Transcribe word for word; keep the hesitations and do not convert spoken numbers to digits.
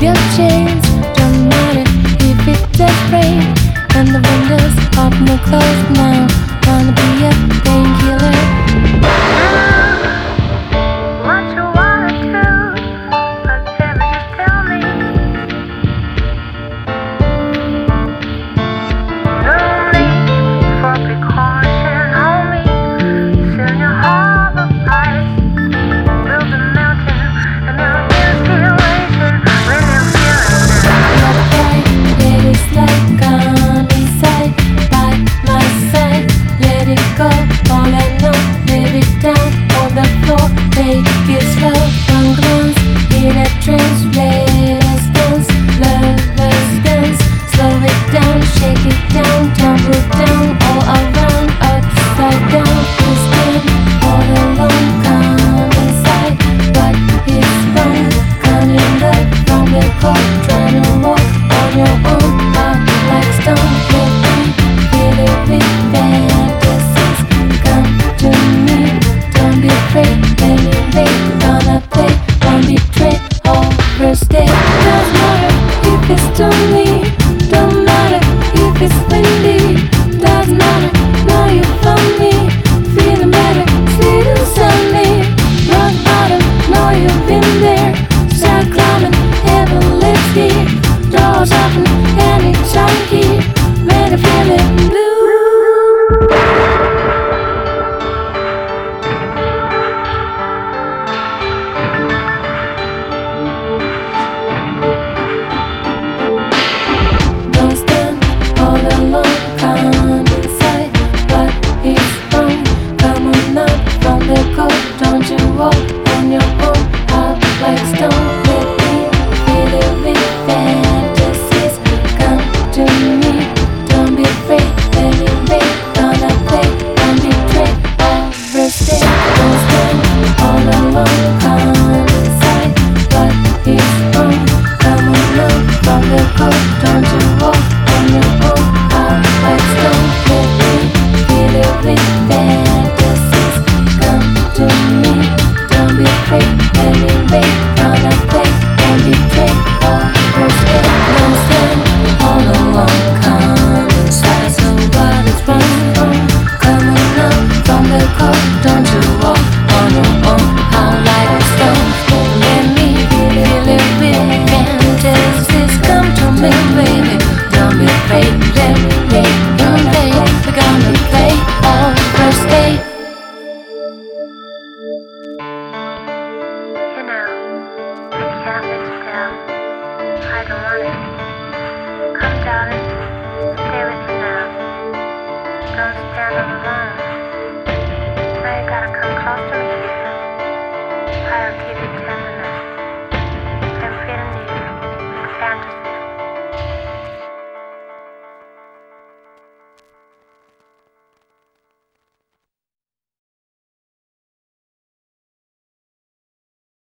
your chains. Don't matter if it does rain and the windows open or closed now. Wanna be a painkiller. What you wanna do, but never just tell me. No need for precaution, homie. Soon your heart will rise. Build a mountain and there'll be a situation when you're feeling down. Let it slide, come inside, by my side. Let it go, all I know. Let it down on the floor, take it slow. One glance in a trance, let us dance, love us dance. Slow it down, shake it down, tumble down, all around, upside down. We stand all alone, come inside. What is wrong? Coming up from the cold, trying to walk on your own, up like stone. Let me feel it with fantasies. Come to me, don't be afraid. Anyway, gonna play, won't betray, overstay. Doesn't matter if it's stormy, don't matter if it's windy. Doesn't matter, know you found me, feeling better, sweet and sunny. Rock bottom, know you've been there. Start climbing, heaven lives here. Doors open, anytime here. When I feel it blue. Don't stand all alone, come inside. What is wrong? Come on up from the cold. Don't you walk on your own, up like stone. Let me feel it with fantasies. Come to me, don't be afraid. Anyway, gonna play, don't betray, overstay. Don't stand all alone, come inside. What is wrong? Come on up from the cold. Don't you walk on your own, up like stone. Let me feel it with fantasies. Come to me, don't be afraid. Anyway,